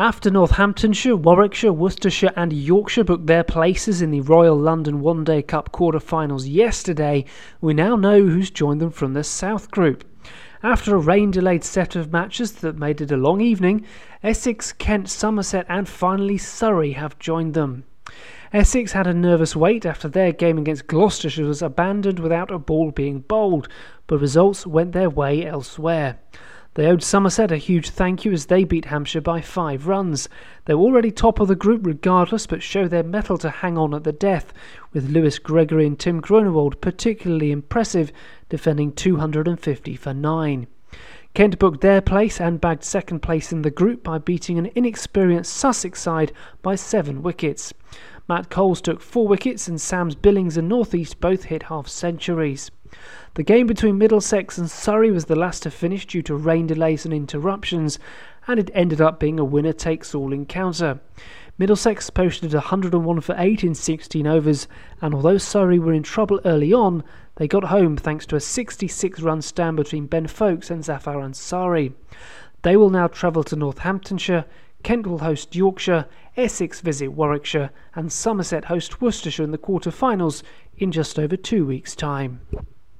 After Northamptonshire, Warwickshire, Worcestershire and Yorkshire booked their places in the Royal London One Day Cup quarter-finals yesterday, we now know who's joined them from the South Group. After a rain-delayed set of matches that made it a long evening, Essex, Kent, Somerset and finally Surrey have joined them. Essex had a nervous wait after their game against Gloucestershire was abandoned without a ball being bowled, but results went their way elsewhere. They owed Somerset a huge thank you as they beat Hampshire by 5 runs. They were already top of the group regardless, but show their mettle to hang on at the death, with Lewis Gregory and Tim Groenewold particularly impressive, defending 250 for 9. Kent booked their place and bagged second place in the group by beating an inexperienced Sussex side by 7 wickets. Matt Coles took 4 wickets and Sams Billings and North East both hit half-centuries. The game between Middlesex and Surrey was the last to finish due to rain delays and interruptions, and it ended up being a winner-takes-all encounter. Middlesex posted 101 for 8 in 16 overs, and although Surrey were in trouble early on, they got home thanks to a 66-run stand between Ben Foakes and Zafar Ansari. They will now travel to Northamptonshire, Kent will host Yorkshire, Essex visit Warwickshire, and Somerset host Worcestershire in the quarter-finals in just over 2 weeks' time.